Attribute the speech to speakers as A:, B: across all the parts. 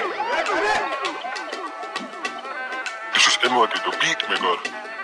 A: This is MOD, the beat maker.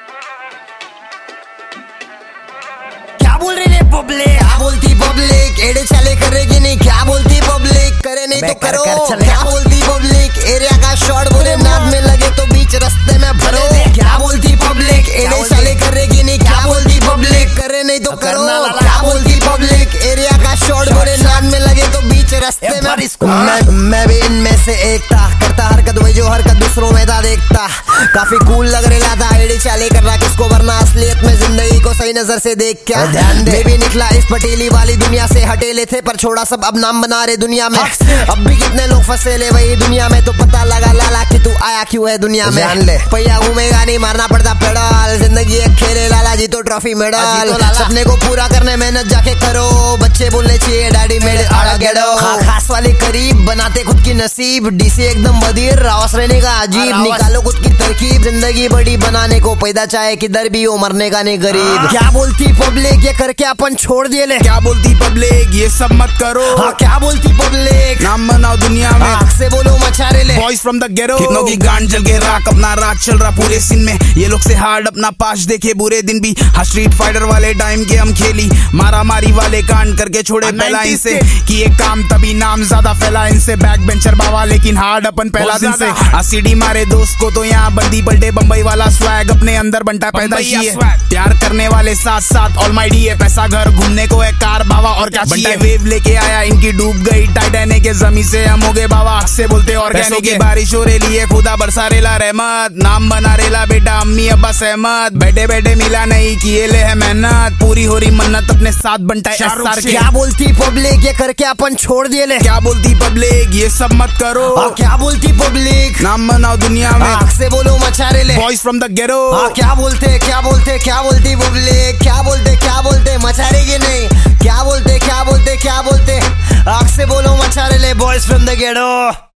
B: क्या बोल रही है पब्लिक, क्या बोलती पब्लिक, एड़े चले करेगी नहीं, क्या बोलती पब्लिक, करे नहीं तो करो, क्या बोलती पब्लिक, एरिया का शॉट बुरे नाद में लगे तो बीच रास्ते में भरो, क्या बोलती पब्लिक, एड़े चले करेगी नहीं, क्या बोलती पब्लिक, करे नहीं तो करो, क्या बोलती पब्लिक, एरिया का शॉट बुरे नाद में लगे तो बीच रास्ते में। मैं भी इनमें से एक था, करता हरकत वही जो हरकत दूसरों में था देखता, काफी कूल लग रहा था, एड़े चाले कर रहा किसको, वरना असलियत में जिंदगी को सही नजर से देख क्या ध्यान दे भी निकला इस पटेली वाली दुनिया से, हटेले थे पर छोड़ा सब, अब नाम बना रहे दुनिया में, अब भी कितने लोग फंसे ले वही दुनिया में, तो पता लगा लाला कि तू आया क्यों है दुनिया में, जान ले पैया घूमेगा नहीं, मारना पड़ता पेडल, जिंदगी एक खेले लाला जी तो ट्रॉफी मेडल, सपने को पूरा करने मेहनत जाके करो, बच्चे बोलने चाहिए डैडी मेरे आड़ा गेडो, खास वाले करीब बनाते खुद की नसीब, डीसी एकदम बदीर रावस रहने का अजीब, निकालो खुद की तरकीब, जिंदगी बड़ी बनाने को, पैदा चाहे किधर भी हो मरने का नहीं गरीब, क्या बोलती पब्लिक, ये करके अपन छोड़ दिए ले,
C: क्या बोलती पब्लिक, ये सब मत करो,
B: हाँ क्या बोलती पब्लिक,
C: नाम बनाओ दुनिया में,
B: आँख से बोलो मचारे ले,
C: बॉयज फ्रॉम द गेरो, कितनों की गांड जल के राख, अपना राज चल रहा पूरे सीन में, ये लोग से हार्ड अपना पास देखे बुरे दिन भी, हाँ स्ट्रीट फाइटर वाले टाइम के हम खेली, मारा मारी वाले कांड करके छोड़े पहला इनसे, कि ये काम तभी नाम ज्यादा फैला इनसे, बैक बेंचर बाबा लेकिन हार्ड अपन पहला दिन से, सीडी मारे दोस्त को तो यहाँ बंदी पलटे, बम्बई वाला स्वैग अपने अंदर बनता पैदा ही है, प्यार करने वाले साथ साथ ऑलमाइटी है, पैसा घर घूमने को है कार बाबा और क्या चाहिए, वेव लेके आया इनकी डूब गई टाइटैनिक के जमी से, हम हो गए बाबा से बोलते ऑर्गेनिक की बारिश हो रही है, खुदा बरसा रेला रहमत, नाम बना रेला बेटा अम्मी अब्बा सहमत, बैठे बैठे मिला नहीं किए ले है मेहनत, पूरी हो रही मन्नत अपने साथ बनता है SR के,
B: क्या बोलती पब्लिक, ये करके अपन छोड़ दिए ले,
C: क्या बोलती पब्लिक, ये सब मत करो,
B: क्या बोलती पब्लिक,
C: नाम बनाओ दुनिया में,
B: आँख से बोलो मचारे ले,
C: बॉयज फ्रॉम द गेरो,
B: क्या बोलते क्या बोलते क्या बोलती पब्लिक, क्या बोलते मचारेगी नहीं, क्या बोलते आँख से बोलो मचारे ले, बॉयज फ्रॉम द गेटो।